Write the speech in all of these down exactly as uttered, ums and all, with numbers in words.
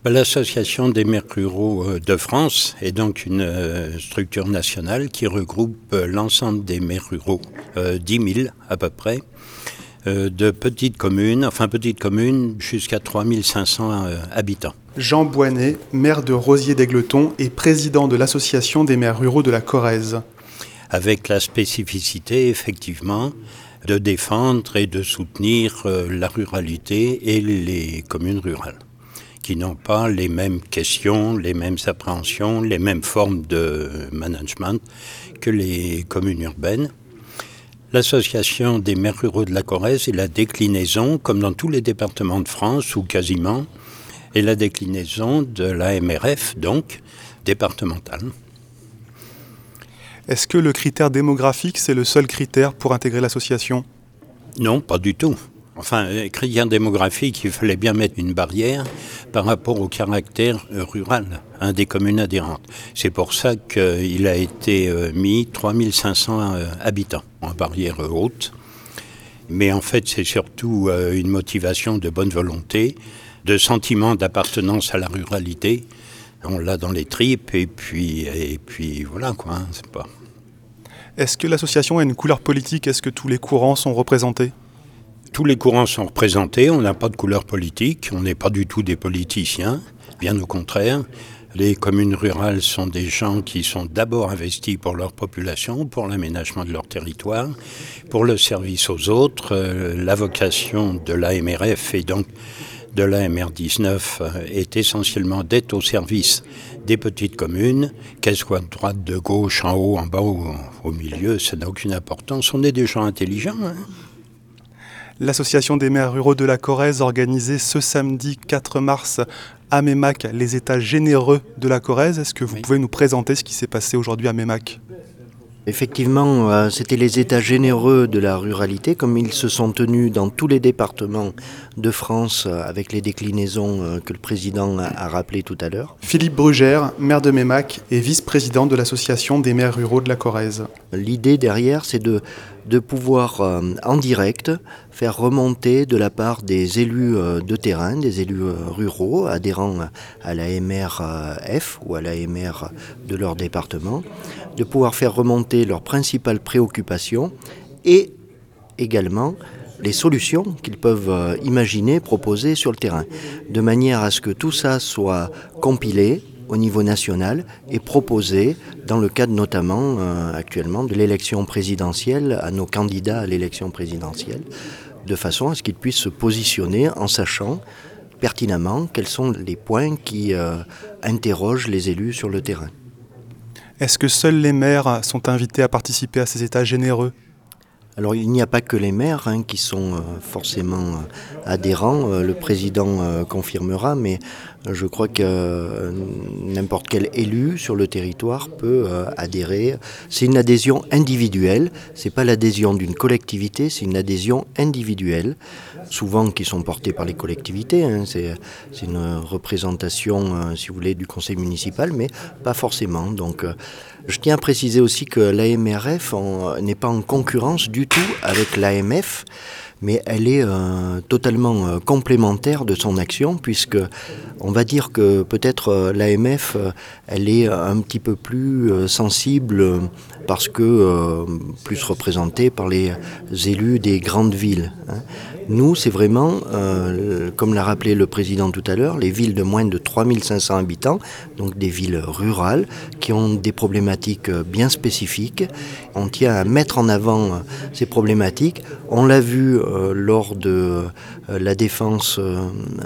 L'Association des maires ruraux de France est donc une structure nationale qui regroupe l'ensemble des maires ruraux, euh, dix mille à peu près, euh, de petites communes, enfin petites communes jusqu'à trois mille cinq cents euh, habitants. Jean Boinet, maire de Rosiers-d'Égletons et président de l'Association des maires ruraux de la Corrèze. Avec la spécificité, effectivement, de défendre et de soutenir euh, la ruralité et les communes rurales, qui n'ont pas les mêmes questions, les mêmes appréhensions, les mêmes formes de management que les communes urbaines. L'Association des maires ruraux de la Corrèze est la déclinaison, comme dans tous les départements de France, ou quasiment, est la déclinaison de l'A M R F, donc départementale. Est-ce que le critère démographique, c'est le seul critère pour intégrer l'association ? Non, pas du tout. Enfin, critère démographique, il fallait bien mettre une barrière par rapport au caractère rural hein, des communes adhérentes. C'est pour ça qu'il a été mis trois mille cinq cents habitants, en barrière haute. Mais en fait, c'est surtout une motivation de bonne volonté, de sentiment d'appartenance à la ruralité. On l'a dans les tripes et puis, et puis voilà quoi. Hein, c'est pas... Est-ce que l'association a une couleur politique ? Est-ce que tous les courants sont représentés ? Tous les courants sont représentés, on n'a pas de couleur politique, on n'est pas du tout des politiciens, bien au contraire. Les communes rurales sont des gens qui sont d'abord investis pour leur population, pour l'aménagement de leur territoire, pour le service aux autres. La vocation de l'A M R F et donc de l'A M R dix-neuf est essentiellement d'être au service des petites communes, qu'elles soient de droite, de gauche, en haut, en bas ou au milieu, ça n'a aucune importance. On est des gens intelligents, hein. L'Association des maires ruraux de la Corrèze organisait ce samedi quatre mars à Meymac les états généreux de la Corrèze. Est-ce que vous oui. pouvez nous présenter ce qui s'est passé aujourd'hui à Meymac ? Effectivement, euh, c'était les états généreux de la ruralité, comme ils se sont tenus dans tous les départements de France, euh, avec les déclinaisons euh, que le président a, a rappelées tout à l'heure. Philippe Brugère, maire de Meymac et vice-président de l'Association des maires ruraux de la Corrèze. L'idée derrière, c'est de, de pouvoir euh, en direct faire remonter de la part des élus euh, de terrain, des élus euh, ruraux adhérents à la M R F ou à la M R de leur département, de pouvoir faire remonter leurs principales préoccupations et également les solutions qu'ils peuvent imaginer, proposer sur le terrain, de manière à ce que tout ça soit compilé au niveau national et proposé dans le cadre notamment euh, actuellement de l'élection présidentielle, à nos candidats à l'élection présidentielle, de façon à ce qu'ils puissent se positionner en sachant pertinemment quels sont les points qui euh, interrogent les élus sur le terrain. Est-ce que seuls les maires sont invités à participer à ces états généreux ? Alors il n'y a pas que les maires hein, qui sont euh, forcément euh, adhérents, euh, le président euh, confirmera, mais euh, je crois que euh, n'importe quel élu sur le territoire peut euh, adhérer. C'est une adhésion individuelle, c'est pas l'adhésion d'une collectivité, c'est une adhésion individuelle, souvent qui sont portées par les collectivités, hein, c'est, c'est une représentation, euh, si vous voulez, du conseil municipal, mais pas forcément. Donc euh, je tiens à préciser aussi que l'A M R F on, n'est pas en concurrence du tout avec l'A M F, mais elle est euh, totalement euh, complémentaire de son action, puisque on va dire que peut-être euh, l'A M F, euh, elle est un petit peu plus euh, sensible euh, parce que euh, plus représentée par les élus des grandes villes, hein. Nous, c'est vraiment, euh, comme l'a rappelé le président tout à l'heure, les villes de moins de trois mille cinq cents habitants, donc des villes rurales, qui ont des problématiques bien spécifiques. On tient à mettre en avant ces problématiques. On l'a vu euh, lors de euh, la défense euh,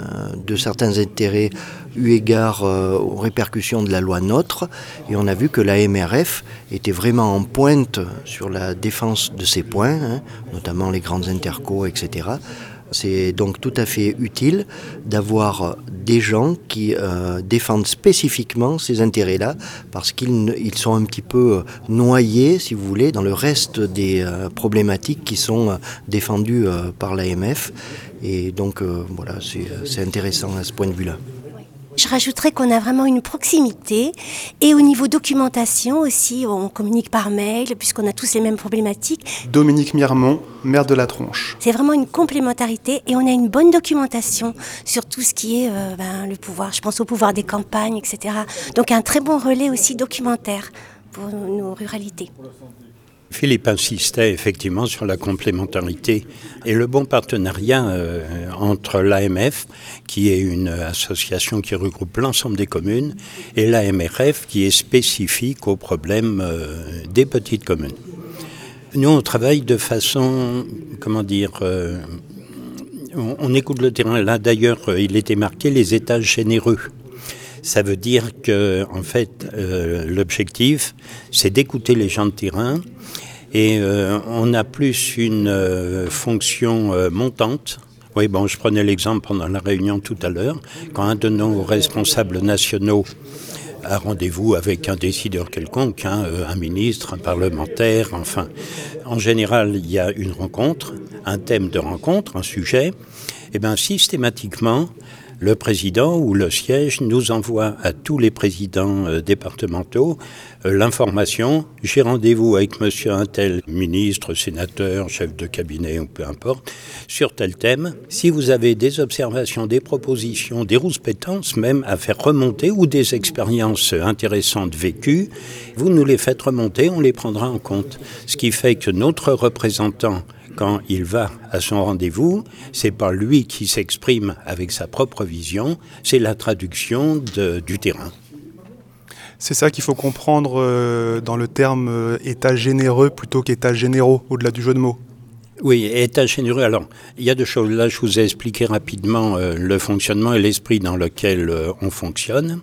de certains intérêts eu égard euh, aux répercussions de la loi NOTRe, et on a vu que l'A M R F était vraiment en pointe sur la défense de ces points, hein, notamment les grandes intercos, et cetera. C'est donc tout à fait utile d'avoir des gens qui euh, défendent spécifiquement ces intérêts-là, parce qu'ils ils sont un petit peu noyés, si vous voulez, dans le reste des euh, problématiques qui sont euh, défendues euh, par l'A M F. Et donc euh, voilà, c'est, c'est intéressant à ce point de vue-là. Je rajouterais qu'on a vraiment une proximité et au niveau documentation aussi, on communique par mail puisqu'on a tous les mêmes problématiques. Dominique Mirmont, maire de La Tronche. C'est vraiment une complémentarité et on a une bonne documentation sur tout ce qui est euh, ben, le pouvoir, je pense au pouvoir des campagnes, et cetera. Donc un très bon relais aussi documentaire pour nos ruralités. Philippe insistait effectivement sur la complémentarité et le bon partenariat euh, entre l'A M F, qui est une association qui regroupe l'ensemble des communes, et l'A M R F, qui est spécifique aux problèmes euh, des petites communes. Nous, on travaille de façon, comment dire, euh, on, on écoute le terrain. Là, d'ailleurs, il était marqué les étages généreux. Ça veut dire que, en fait, euh, l'objectif, c'est d'écouter les gens de terrain. Et euh, on a plus une euh, fonction euh, montante. Oui, bon, je prenais l'exemple pendant la réunion tout à l'heure, quand un de nos responsables nationaux a rendez-vous avec un décideur quelconque, hein, un ministre, un parlementaire, enfin. En général, il y a une rencontre, un thème de rencontre, un sujet. Et bien, systématiquement, le président ou le siège nous envoie à tous les présidents euh, départementaux euh, l'information. J'ai rendez-vous avec monsieur un tel, ministre, sénateur, chef de cabinet ou peu importe, sur tel thème. Si vous avez des observations, des propositions, des rouspétances même à faire remonter ou des expériences intéressantes vécues, vous nous les faites remonter, on les prendra en compte. Ce qui fait que notre représentant, quand il va à son rendez-vous, c'est pas lui qui s'exprime avec sa propre vision, c'est la traduction de, du terrain. C'est ça qu'il faut comprendre euh, dans le terme euh, état généreux plutôt qu'état généraux, au-delà du jeu de mots. Oui, état généreux. Alors, il y a deux choses. Là, je vous ai expliqué rapidement euh, le fonctionnement et l'esprit dans lequel euh, on fonctionne.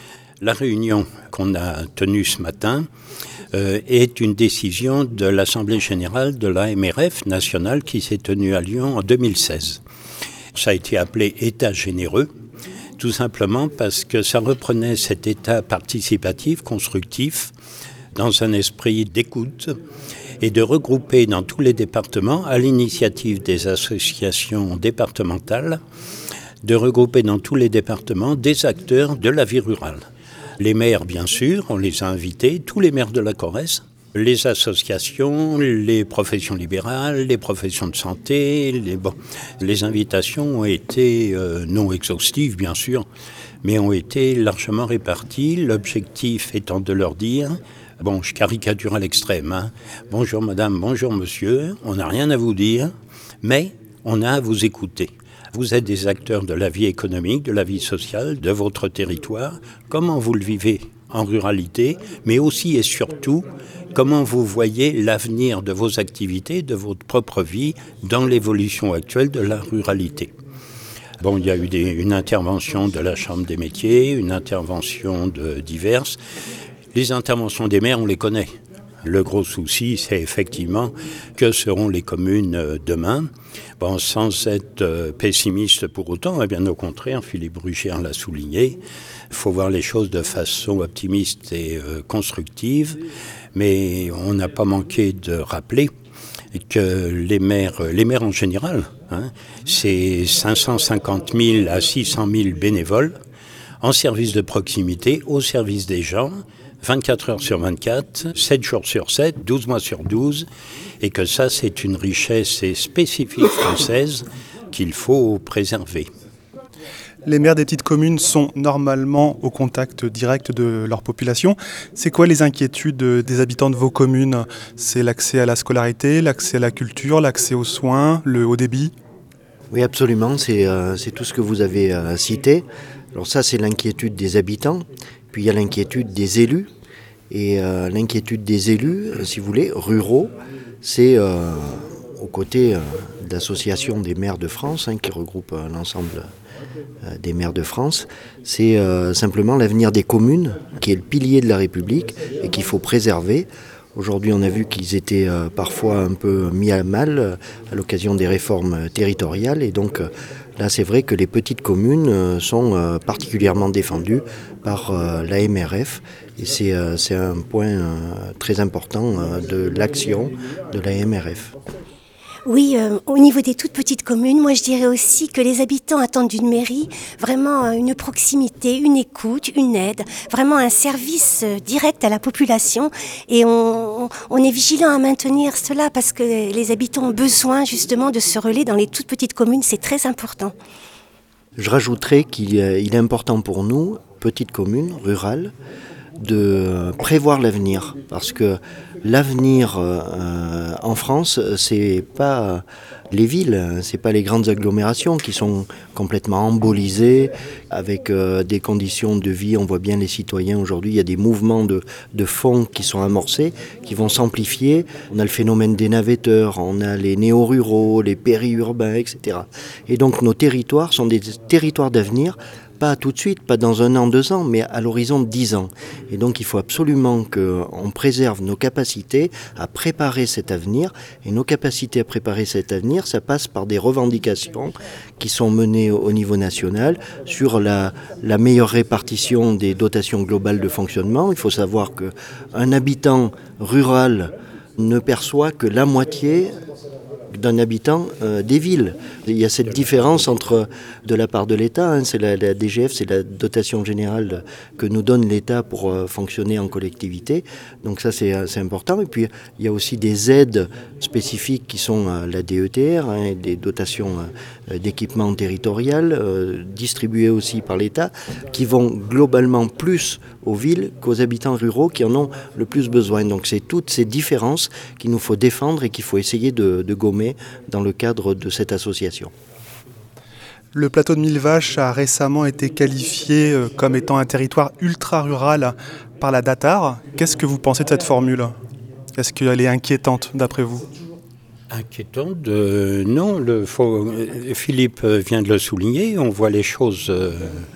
La réunion qu'on a tenue ce matin euh, est une décision de l'Assemblée générale de l'A M R F nationale qui s'est tenue à Lyon en deux mille seize. Ça a été appelé État généreux, tout simplement parce que ça reprenait cet État participatif, constructif, dans un esprit d'écoute et de regrouper dans tous les départements, à l'initiative des associations départementales, de regrouper dans tous les départements des acteurs de la vie rurale. Les maires, bien sûr, on les a invités, tous les maires de la Corrèze, les associations, les professions libérales, les professions de santé. Les, bon, les invitations ont été euh, non exhaustives, bien sûr, mais ont été largement réparties. L'objectif étant de leur dire, bon, je caricature à l'extrême, hein, bonjour madame, bonjour monsieur, on n'a rien à vous dire, mais on a à vous écouter. Vous êtes des acteurs de la vie économique, de la vie sociale, de votre territoire. Comment vous le vivez en ruralité, mais aussi et surtout, comment vous voyez l'avenir de vos activités, de votre propre vie dans l'évolution actuelle de la ruralité. Bon, il y a eu des, une intervention de la Chambre des métiers, une intervention de diverses. Les interventions des maires, on les connaît. Le gros souci, c'est effectivement que seront les communes demain. Bon, sans être pessimiste pour autant, eh bien au contraire, Philippe Brugère l'a souligné, il faut voir les choses de façon optimiste et euh, constructive, mais on n'a pas manqué de rappeler que les maires, les maires en général, hein, c'est cinq cent cinquante mille à six cent mille bénévoles en service de proximité, au service des gens, vingt-quatre heures sur vingt-quatre, sept jours sur sept, douze mois sur douze, et que ça, c'est une richesse spécifique française qu'il faut préserver. Les maires des petites communes sont normalement au contact direct de leur population. C'est quoi les inquiétudes des habitants de vos communes ? C'est l'accès à la scolarité, l'accès à la culture, l'accès aux soins, le haut débit ? Oui, absolument, c'est, euh, c'est tout ce que vous avez euh, cité. Alors ça, c'est l'inquiétude des habitants. Puis il y a l'inquiétude des élus. Et euh, l'inquiétude des élus, euh, si vous voulez, ruraux, c'est euh, aux côtés euh, d'associations des maires de France, hein, qui regroupent euh, l'ensemble euh, des maires de France, c'est euh, simplement l'avenir des communes, qui est le pilier de la République et qu'il faut préserver. Aujourd'hui, on a vu qu'ils étaient euh, parfois un peu mis à mal euh, à l'occasion des réformes territoriales. Et donc euh, là, c'est vrai que les petites communes euh, sont euh, particulièrement défendues par euh, l'A M R F. Et c'est, euh, c'est un point euh, très important euh, de l'action de l'A M R F. Oui, euh, au niveau des toutes petites communes, moi je dirais aussi que les habitants attendent d'une mairie vraiment euh, une proximité, une écoute, une aide, vraiment un service euh, direct à la population. Et on, on est vigilant à maintenir cela parce que les habitants ont besoin justement de ce relais dans les toutes petites communes, c'est très important. Je rajouterais qu'il est important pour nous, petites communes rurales, de prévoir l'avenir, parce que l'avenir euh, en France, c'est pas les villes, c'est pas les grandes agglomérations qui sont complètement embolisées avec euh, des conditions de vie. On voit bien les citoyens aujourd'hui, il y a des mouvements de, de fonds qui sont amorcés, qui vont s'amplifier. On a le phénomène des navetteurs, on a les néo-ruraux, les périurbains, et cetera. Et donc nos territoires sont des territoires d'avenir. Pas tout de suite, pas dans un an, deux ans, mais à l'horizon de dix ans. Et donc il faut absolument qu'on préserve nos capacités à préparer cet avenir. Et nos capacités à préparer cet avenir, ça passe par des revendications qui sont menées au niveau national sur la, la meilleure répartition des dotations globales de fonctionnement. Il faut savoir qu'un habitant rural ne perçoit que la moitié d'un habitant euh, des villes. Il y a cette différence entre, de la part de l'État, hein, c'est la, la D G F, c'est la dotation générale que nous donne l'État pour euh, fonctionner en collectivité. Donc ça, c'est, c'est important. Et puis, il y a aussi des aides spécifiques qui sont euh, la D E T R, hein, des dotations euh, d'équipement territorial, euh, distribuées aussi par l'État, qui vont globalement plus aux villes qu'aux habitants ruraux qui en ont le plus besoin. Donc c'est toutes ces différences qu'il nous faut défendre et qu'il faut essayer de, de gommer dans le cadre de cette association. Le plateau de Millevaches a récemment été qualifié comme étant un territoire ultra-rural par la DATAR. Qu'est-ce que vous pensez de cette formule ? Est-ce qu'elle est inquiétante d'après vous ? Inquiétante euh, Non, le, faut, Philippe vient de le souligner, on voit les choses euh,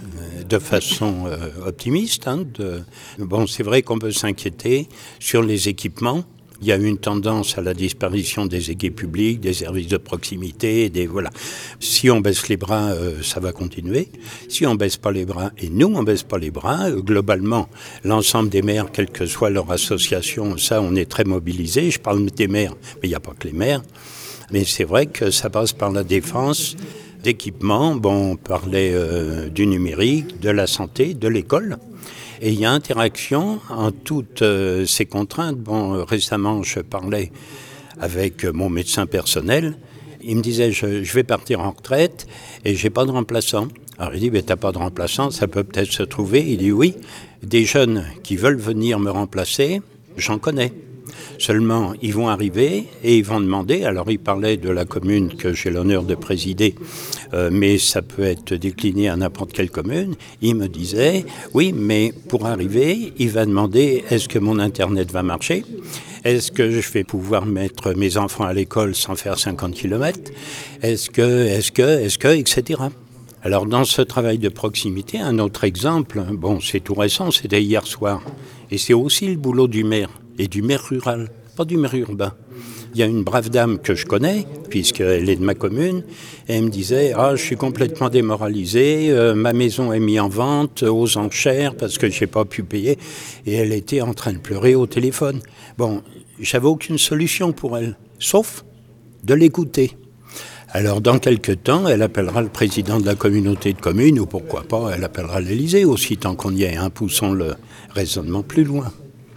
de façon euh, optimiste. Hein, de, bon, c'est vrai qu'on peut s'inquiéter sur les équipements. Il y a une tendance à la disparition des équipes publiques, des services de proximité, des voilà. Si on baisse les bras, euh, ça va continuer. Si on baisse pas les bras, et nous on baisse pas les bras, euh, globalement, l'ensemble des maires, quelle que soit leur association, ça on est très mobilisés. Je parle des maires, mais il n'y a pas que les maires. Mais c'est vrai que ça passe par la défense d'équipements. Bon, on parlait euh, du numérique, de la santé, de l'école. Et il y a interaction en toutes euh, ces contraintes. Bon, euh, récemment, je parlais avec euh, mon médecin personnel. Il me disait, je, je vais partir en retraite et j'ai pas de remplaçant. Alors il dit, mais t'as pas de remplaçant, ça peut peut-être se trouver. Il dit, oui, des jeunes qui veulent venir me remplacer, j'en connais. Seulement, ils vont arriver et ils vont demander, alors il parlait de la commune que j'ai l'honneur de présider, euh, mais ça peut être décliné à n'importe quelle commune. Il me disait, oui, mais pour arriver, il va demander, est-ce que mon Internet va marcher ? Est-ce que je vais pouvoir mettre mes enfants à l'école sans faire cinquante kilomètres ? Est-ce que, est-ce que, est-ce que, et cetera. Alors dans ce travail de proximité, un autre exemple, bon, c'est tout récent, c'était hier soir, et c'est aussi le boulot du maire. Et du maire rural, pas du maire urbain. Il y a une brave dame que je connais, puisqu'elle est de ma commune, et elle me disait « Ah, je suis complètement démoralisée, euh, ma maison est mise en vente aux enchères parce que je n'ai pas pu payer. » Et elle était en train de pleurer au téléphone. Bon, j'avais aucune solution pour elle, sauf de l'écouter. Alors, dans quelques temps, elle appellera le président de la communauté de communes, ou pourquoi pas, elle appellera l'Élysée aussi, tant qu'on y est, hein, poussons le raisonnement plus loin.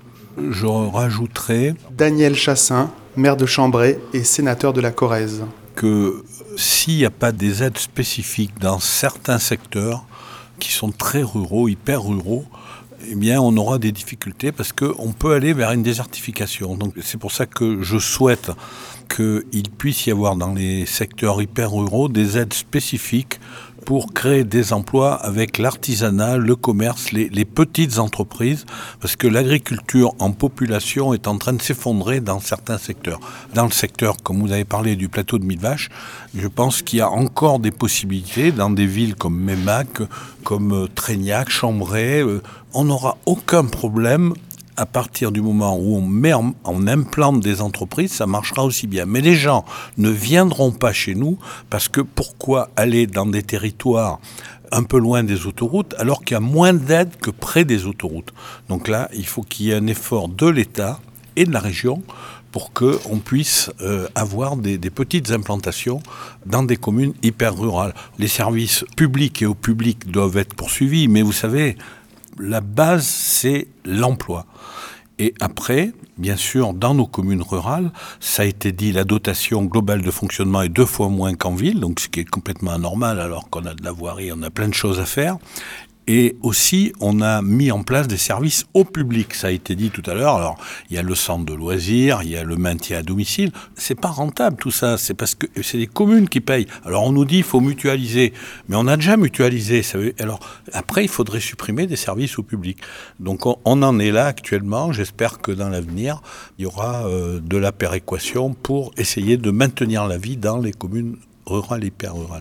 Je rajouterais Daniel Chassin, maire de Chambray et sénateur de la Corrèze. Que s'il n'y a pas des aides spécifiques dans certains secteurs qui sont très ruraux, hyper ruraux, eh bien on aura des difficultés parce qu'on peut aller vers une désertification. Donc c'est pour ça que je souhaite qu'il puisse y avoir dans les secteurs hyper ruraux des aides spécifiques pour créer des emplois avec l'artisanat, le commerce, les, les petites entreprises, parce que l'agriculture en population est en train de s'effondrer dans certains secteurs. Dans le secteur, comme vous avez parlé du plateau de Millevaches, je pense qu'il y a encore des possibilités dans des villes comme Meymac, comme Trégnac, Chambray. On n'aura aucun problème à partir du moment où on met en, on implante des entreprises, ça marchera aussi bien. Mais les gens ne viendront pas chez nous parce que pourquoi aller dans des territoires un peu loin des autoroutes alors qu'il y a moins d'aides que près des autoroutes. Donc là, il faut qu'il y ait un effort de l'État et de la région pour qu'on puisse euh, avoir des, des petites implantations dans des communes hyper rurales. Les services publics et au public doivent être poursuivis, mais vous savez, la base, c'est l'emploi. Et après, bien sûr, dans nos communes rurales, ça a été dit, la dotation globale de fonctionnement est deux fois moins qu'en ville, donc ce qui est complètement anormal alors qu'on a de la voirie, on a plein de choses à faire. Et aussi, on a mis en place des services au public. Ça a été dit tout à l'heure. Alors, il y a le centre de loisirs, il y a le maintien à domicile. C'est pas rentable tout ça. C'est parce que c'est les communes qui payent. Alors, on nous dit qu'il faut mutualiser. Mais on a déjà mutualisé. Ça veut... Alors, après, il faudrait supprimer des services au public. Donc, on, on en est là actuellement. J'espère que dans l'avenir, il y aura euh, de la péréquation pour essayer de maintenir la vie dans les communes rurales et hyper rurales.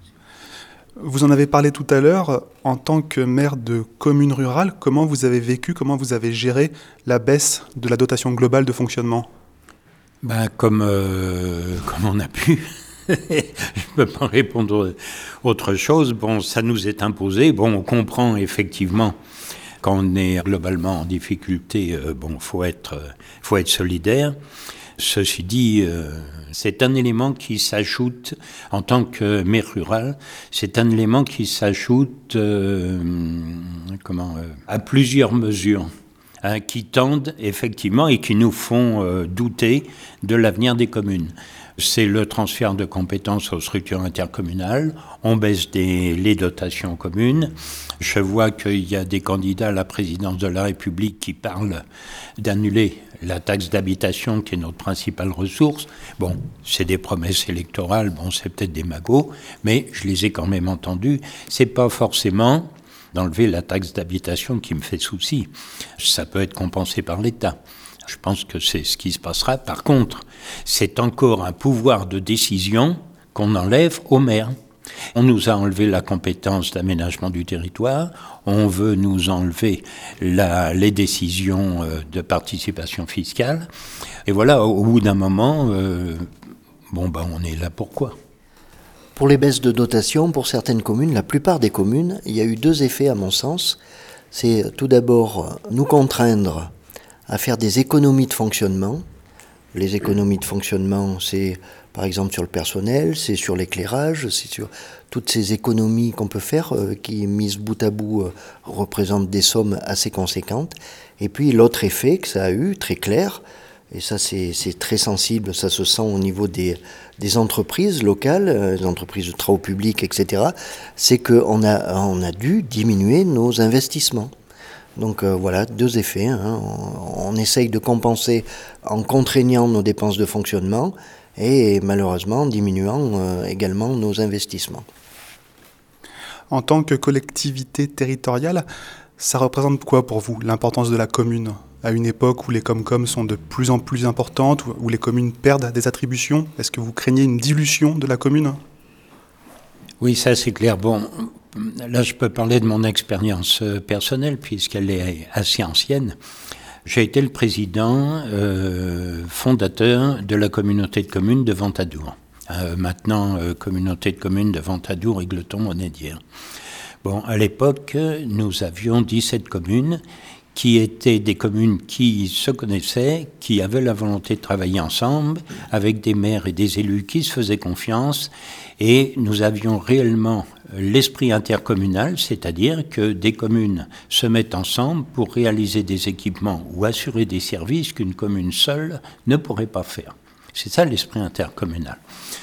Vous en avez parlé tout à l'heure, en tant que maire de commune rurale, comment vous avez vécu, comment vous avez géré la baisse de la dotation globale de fonctionnement ? Ben, comme, euh, comme on a pu, je ne peux pas répondre autre chose. Bon, ça nous est imposé. Bon, on comprend effectivement quand on est globalement en difficulté, euh, bon, faut être, euh, faut être solidaire. Ceci dit, euh, c'est un élément qui s'ajoute, en tant que maire rural, c'est un élément qui s'ajoute euh, comment, euh, à plusieurs mesures hein, qui tendent effectivement et qui nous font euh, douter de l'avenir des communes. C'est le transfert de compétences aux structures intercommunales, on baisse des, les dotations communes. Je vois qu'il y a des candidats à la présidence de la République qui parlent d'annuler la taxe d'habitation qui est notre principale ressource. Bon, c'est des promesses électorales, bon, c'est peut-être des magots, mais je les ai quand même entendus. C'est pas forcément d'enlever la taxe d'habitation qui me fait souci. Ça peut être compensé par l'État. Je pense que c'est ce qui se passera. Par contre, c'est encore un pouvoir de décision qu'on enlève aux maires. On nous a enlevé la compétence d'aménagement du territoire, on veut nous enlever la, les décisions de participation fiscale. Et voilà, au bout d'un moment, euh, bon ben on est là pourquoi ? Pour les baisses de dotation, pour certaines communes, la plupart des communes, il y a eu deux effets à mon sens. C'est tout d'abord nous contraindre à faire des économies de fonctionnement. Les économies de fonctionnement, c'est par exemple sur le personnel, c'est sur l'éclairage, c'est sur toutes ces économies qu'on peut faire euh, qui, mises bout à bout, euh, représentent des sommes assez conséquentes. Et puis l'autre effet que ça a eu, très clair, et ça c'est, c'est très sensible, ça se sent au niveau des, des entreprises locales, euh, des entreprises de travaux publics, et cetera, c'est qu'on a, on a dû diminuer nos investissements. Donc euh, voilà, deux effets. Hein. On, on essaye de compenser en contraignant nos dépenses de fonctionnement et malheureusement en diminuant euh, également nos investissements. En tant que collectivité territoriale, ça représente quoi pour vous, l'importance de la commune ? À une époque où les Comcom sont de plus en plus importantes, où les communes perdent des attributions, est-ce que vous craignez une dilution de la commune ? Oui, ça c'est clair. Bon, là je peux parler de mon expérience personnelle puisqu'elle est assez ancienne. J'ai été le président euh, fondateur de la communauté de communes de Ventadour. Euh, maintenant, euh, communauté de communes de Ventadour, Égletons-Monédière. Bon, à l'époque, nous avions dix-sept communes qui étaient des communes qui se connaissaient, qui avaient la volonté de travailler ensemble, avec des maires et des élus qui se faisaient confiance, et nous avions réellement l'esprit intercommunal, c'est-à-dire que des communes se mettent ensemble pour réaliser des équipements ou assurer des services qu'une commune seule ne pourrait pas faire. C'est ça l'esprit intercommunal.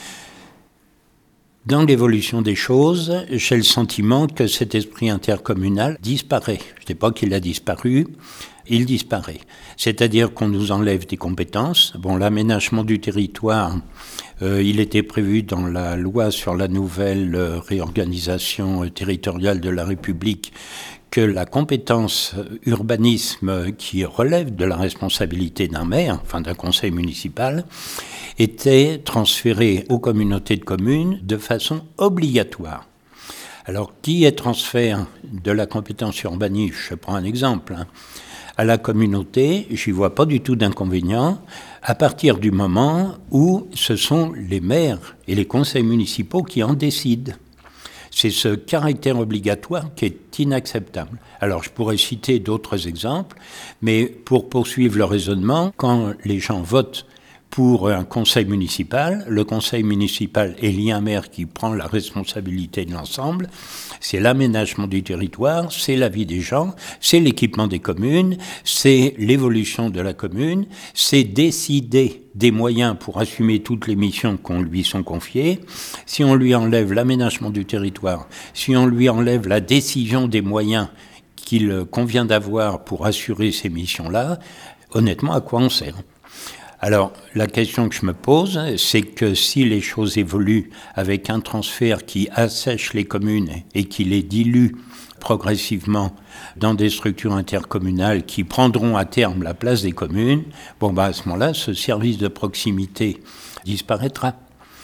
Dans l'évolution des choses, j'ai le sentiment que cet esprit intercommunal disparaît. Je ne dis pas qu'il a disparu, il disparaît. C'est-à-dire qu'on nous enlève des compétences. Bon, l'aménagement du territoire, euh, il était prévu dans la loi sur la nouvelle euh, réorganisation territoriale de la République que la compétence urbanisme qui relève de la responsabilité d'un maire, enfin d'un conseil municipal, était transférée aux communautés de communes de façon obligatoire. Alors, qui est transfert de la compétence urbanisme, je prends un exemple, hein, à la communauté, j'y vois pas du tout d'inconvénient, à partir du moment où ce sont les maires et les conseils municipaux qui en décident. C'est ce caractère obligatoire qui est inacceptable. Alors je pourrais citer d'autres exemples, mais pour poursuivre le raisonnement, quand les gens votent pour un conseil municipal, le conseil municipal élit un maire qui prend la responsabilité de l'ensemble, c'est l'aménagement du territoire, c'est la vie des gens, c'est l'équipement des communes, c'est l'évolution de la commune, c'est décider des moyens pour assumer toutes les missions qu'on lui sont confiées. Si on lui enlève l'aménagement du territoire, si on lui enlève la décision des moyens qu'il convient d'avoir pour assurer ces missions-là, honnêtement, à quoi on sert ? Alors, la question que je me pose, c'est que si les choses évoluent avec un transfert qui assèche les communes et qui les dilue progressivement dans des structures intercommunales qui prendront à terme la place des communes, bon, bah, à ce moment-là, ce service de proximité disparaîtra.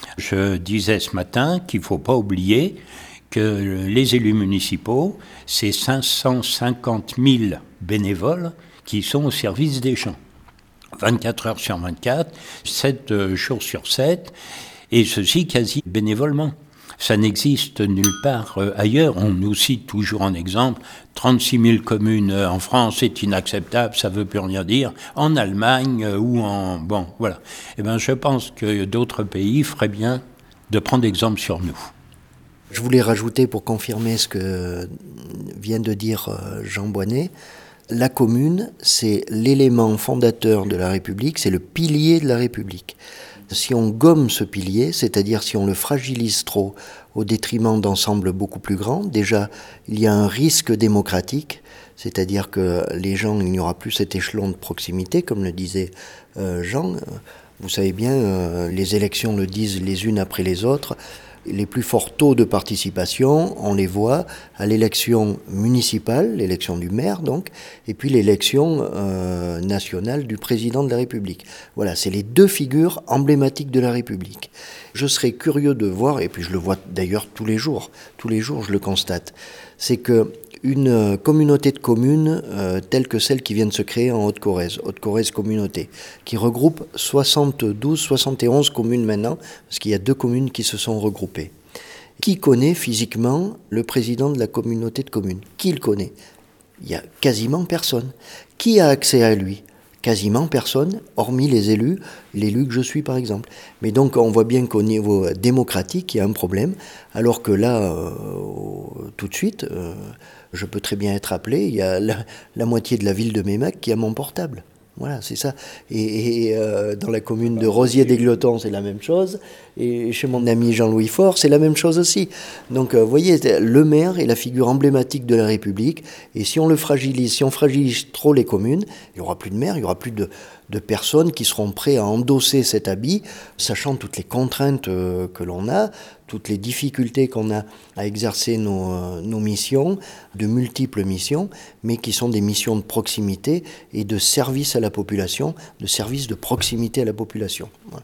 Je disais ce matin qu'il ne faut pas oublier que les élus municipaux, c'est cinq cent cinquante mille bénévoles qui sont au service des gens. vingt-quatre heures sur vingt-quatre, sept jours sur sept, et ceci quasi bénévolement. Ça n'existe nulle part ailleurs. On nous cite toujours en exemple trente-six mille communes en France, c'est inacceptable, ça ne veut plus rien dire. En Allemagne ou en... Bon, voilà. Eh bien, je pense que d'autres pays feraient bien de prendre exemple sur nous. Je voulais rajouter, pour confirmer ce que vient de dire Jean Boisnet, la commune, c'est l'élément fondateur de la République, c'est le pilier de la République. Si on gomme ce pilier, c'est-à-dire si on le fragilise trop au détriment d'ensembles beaucoup plus grands, déjà, il y a un risque démocratique, c'est-à-dire que les gens, il n'y aura plus cet échelon de proximité, comme le disait euh, Jean. Vous savez bien, euh, les élections le disent les unes après les autres. Les plus forts taux de participation, on les voit à l'élection municipale, l'élection du maire donc, et puis l'élection euh, nationale du président de la République. Voilà, c'est les deux figures emblématiques de la République. Je serais curieux de voir, et puis je le vois d'ailleurs tous les jours, tous les jours je le constate, c'est que une communauté de communes euh, telle que celle qui vient de se créer en Haute-Corrèze, Haute-Corrèze Communauté, qui regroupe soixante-douze, soixante et onze communes maintenant, parce qu'il y a deux communes qui se sont regroupées. Qui connaît physiquement le président de la communauté de communes ? Qui le connaît ? Il y a quasiment personne. Qui a accès à lui ? Quasiment personne, hormis les élus, l'élu que je suis par exemple. Mais donc on voit bien qu'au niveau démocratique, il y a un problème, alors que là, euh, tout de suite, euh, je peux très bien être appelé, il y a la, la moitié de la ville de Meymac qui a mon portable. Voilà, c'est ça. Et, et euh, dans la commune de Rosiers-des-Glotons, c'est la même chose. Et chez mon ami Jean-Louis Faure, c'est la même chose aussi. Donc, vous euh, voyez, le maire est la figure emblématique de la République. Et si on le fragilise, si on fragilise trop les communes, il n'y aura plus de maire, il n'y aura plus de, de personnes qui seront prêtes à endosser cet habit, sachant toutes les contraintes euh, que l'on a, toutes les difficultés qu'on a à exercer nos, euh, nos missions, de multiples missions, mais qui sont des missions de proximité et de service à la population, de service de proximité à la population. Voilà.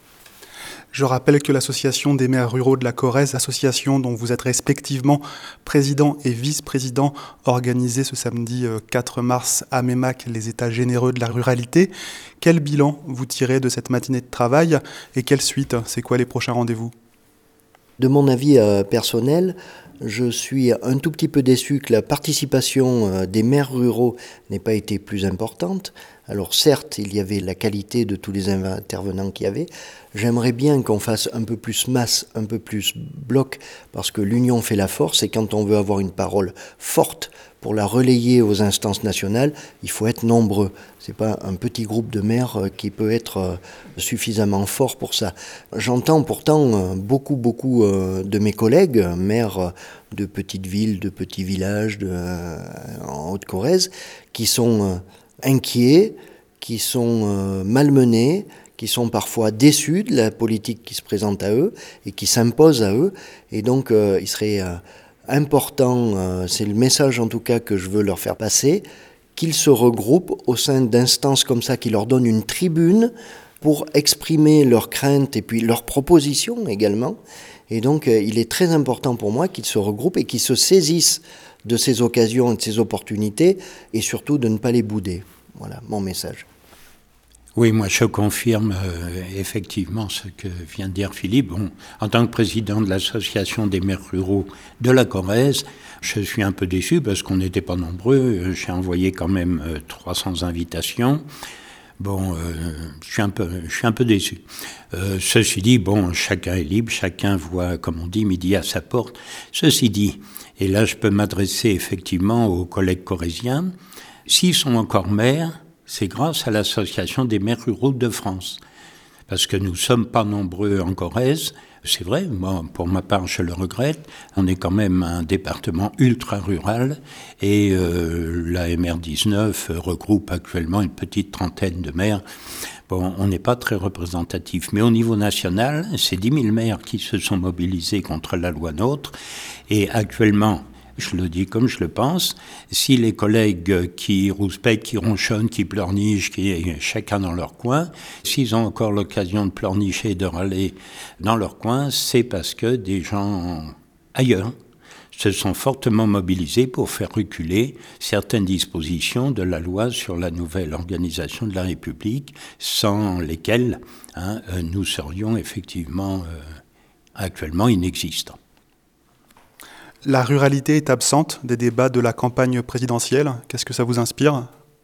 Je rappelle que l'Association des maires ruraux de la Corrèze, association dont vous êtes respectivement président et vice-président, organisée ce samedi quatre mars à Meymac, les états généreux de la ruralité. Quel bilan vous tirez de cette matinée de travail et quelle suite ? C'est quoi les prochains rendez-vous ? De mon avis euh, personnel, je suis un tout petit peu déçu que la participation euh, des maires ruraux n'ait pas été plus importante. Alors certes, il y avait la qualité de tous les intervenants qu'il y avait. J'aimerais bien qu'on fasse un peu plus masse, un peu plus bloc, parce que l'union fait la force, et quand on veut avoir une parole forte pour la relayer aux instances nationales, il faut être nombreux. C'est pas un petit groupe de maires qui peut être suffisamment fort pour ça. J'entends pourtant beaucoup, beaucoup de mes collègues, maires de petites villes, de petits villages de, en Haute-Corrèze, qui sont inquiets, qui sont malmenés, qui sont parfois déçus de la politique qui se présente à eux et qui s'impose à eux. Et donc, euh, il serait euh, important, euh, c'est le message en tout cas que je veux leur faire passer, qu'ils se regroupent au sein d'instances comme ça, qui leur donnent une tribune pour exprimer leurs craintes et puis leurs propositions également. Et donc, euh, il est très important pour moi qu'ils se regroupent et qu'ils se saisissent de ces occasions et de ces opportunités, et surtout de ne pas les bouder. Voilà mon message. Oui, moi je confirme euh, effectivement ce que vient de dire Philippe. Bon, en tant que président de l'association des maires ruraux de la Corrèze, je suis un peu déçu parce qu'on n'était pas nombreux. J'ai envoyé quand même euh, trois cents invitations. Bon, euh, je suis un peu, je suis un peu déçu. Euh, ceci dit, bon, chacun est libre, chacun voit, comme on dit, midi à sa porte. Ceci dit, et là je peux m'adresser effectivement aux collègues corréziens, s'ils sont encore maires, c'est grâce à l'Association des maires ruraux de France. Parce que nous ne sommes pas nombreux en Corrèze. C'est vrai, moi, pour ma part, je le regrette. On est quand même un département ultra-rural et euh, la M R dix-neuf regroupe actuellement une petite trentaine de maires. Bon, on n'est pas très représentatif. Mais au niveau national, c'est dix mille maires qui se sont mobilisés contre la loi NOTRe. Et actuellement, je le dis comme je le pense, si les collègues qui rouspètent, qui ronchonnent, qui pleurnichent, qui chacun dans leur coin, s'ils ont encore l'occasion de pleurnicher et de râler dans leur coin, c'est parce que des gens ailleurs se sont fortement mobilisés pour faire reculer certaines dispositions de la loi sur la nouvelle organisation de la République, sans lesquelles hein, nous serions effectivement euh, actuellement inexistants. La ruralité est absente des débats de la campagne présidentielle. Qu'est-ce que ça vous inspire ?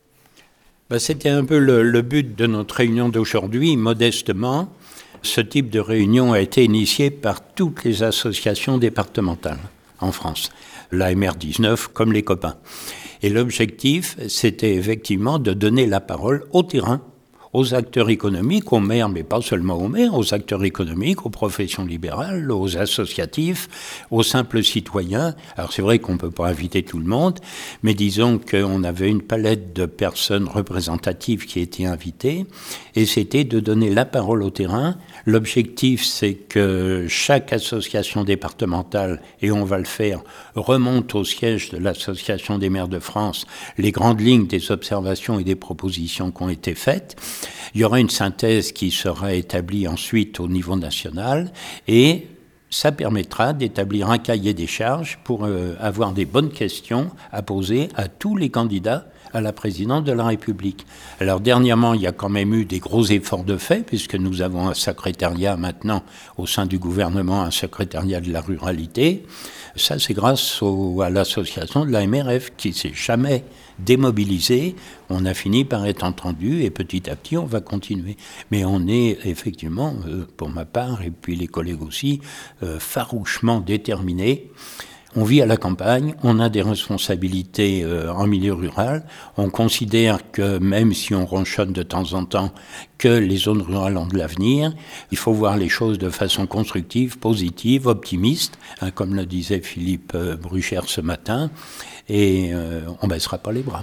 Ben, c'était un peu le, le but de notre réunion d'aujourd'hui, modestement. Ce type de réunion a été initié par toutes les associations départementales en France, la M R dix-neuf comme les copains. Et l'objectif, c'était effectivement de donner la parole au terrain, aux acteurs économiques, aux maires, mais pas seulement aux maires, aux acteurs économiques, aux professions libérales, aux associatifs, aux simples citoyens. Alors c'est vrai qu'on ne peut pas inviter tout le monde, mais disons qu'on avait une palette de personnes représentatives qui étaient invitées, et c'était de donner la parole au terrain. L'objectif, c'est que chaque association départementale, et on va le faire, remonte au siège de l'Association des maires de France les grandes lignes des observations et des propositions qui ont été faites. Il y aura une synthèse qui sera établie ensuite au niveau national et ça permettra d'établir un cahier des charges pour euh, avoir des bonnes questions à poser à tous les candidats à la présidence de la République. Alors dernièrement, il y a quand même eu des gros efforts de fait, puisque nous avons un secrétariat maintenant au sein du gouvernement, un secrétariat de la ruralité. Ça, c'est grâce au, à l'association de la M R F qui s'est jamais démobilisée. On a fini par être entendu et petit à petit, on va continuer. Mais on est effectivement, euh, pour ma part, et puis les collègues aussi, euh, farouchement déterminés. On vit à la campagne, on a des responsabilités euh, en milieu rural. On considère que même si on ronchonne de temps en temps que les zones rurales ont de l'avenir, il faut voir les choses de façon constructive, positive, optimiste, hein, comme le disait Philippe euh, Bruchère ce matin, et euh, on ne baissera pas les bras.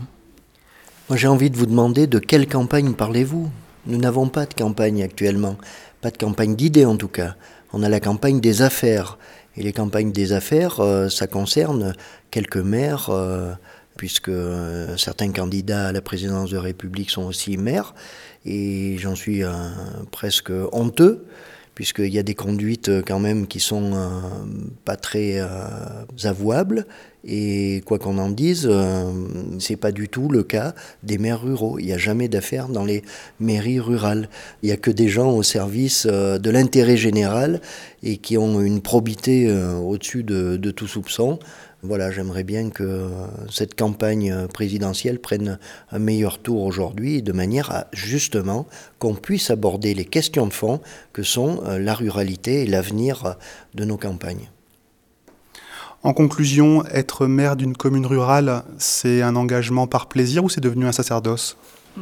Moi j'ai envie de vous demander de quelle campagne parlez-vous ? Nous n'avons pas de campagne actuellement, pas de campagne d'idées en tout cas. On a la campagne des affaires. Et les campagnes des affaires, euh, ça concerne quelques maires, euh, puisque euh, certains candidats à la présidence de la République sont aussi maires, et j'en suis euh, presque honteux, puisqu'il y a des conduites quand même qui sont euh, pas très euh, avouables, et quoi qu'on en dise, euh, c'est pas du tout le cas des maires ruraux. Il n'y a jamais d'affaires dans les mairies rurales. Il n'y a que des gens au service euh, de l'intérêt général et qui ont une probité euh, au-dessus de, de tout soupçon. Voilà, j'aimerais bien que cette campagne présidentielle prenne un meilleur tour aujourd'hui, de manière à justement qu'on puisse aborder les questions de fond que sont la ruralité et l'avenir de nos campagnes. En conclusion, être maire d'une commune rurale, c'est un engagement par plaisir ou c'est devenu un sacerdoce ?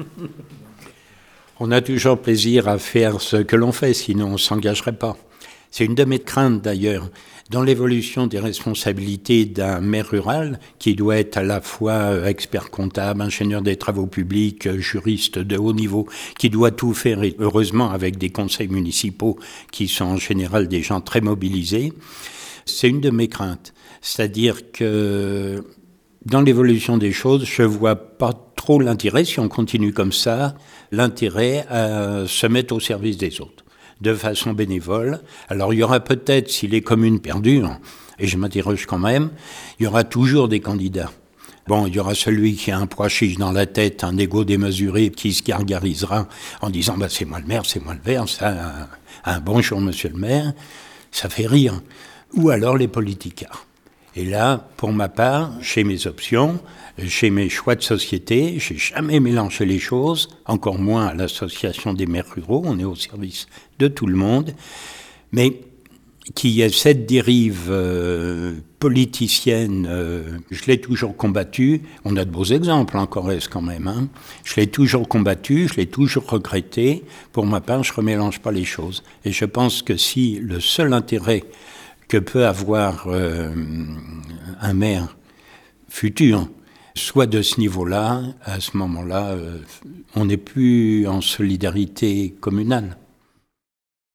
On a toujours plaisir à faire ce que l'on fait, sinon on ne s'engagerait pas. C'est une de mes craintes d'ailleurs. Dans l'évolution des responsabilités d'un maire rural, qui doit être à la fois expert comptable, ingénieur des travaux publics, juriste de haut niveau, qui doit tout faire, et heureusement avec des conseils municipaux qui sont en général des gens très mobilisés, c'est une de mes craintes. C'est-à-dire que dans l'évolution des choses, je ne vois pas trop l'intérêt, si on continue comme ça, l'intérêt à se mettre au service des autres, de façon bénévole. Alors il y aura peut-être, si les communes perdurent, et je m'interroge quand même, il y aura toujours des candidats. Bon, il y aura celui qui a un pois chiche dans la tête, un ego démesuré, qui se gargarisera en disant bah, « c'est moi le maire, c'est moi le maire », ça, un bonjour monsieur le maire, ça fait rire. Ou alors les politicards. Et là, pour ma part, chez mes options, chez mes choix de société, j'ai jamais mélangé les choses, encore moins à l'association des maires ruraux, on est au service de tout le monde, mais qu'il y ait cette dérive euh, politicienne, euh, je l'ai toujours combattue. On a de beaux exemples en Corrèze quand même. Hein. Je l'ai toujours combattue, je l'ai toujours regretté. Pour ma part, je ne remélange pas les choses. Et je pense que si le seul intérêt que peut avoir euh, un maire futur soit de ce niveau-là, à ce moment-là, euh, on n'est plus en solidarité communale.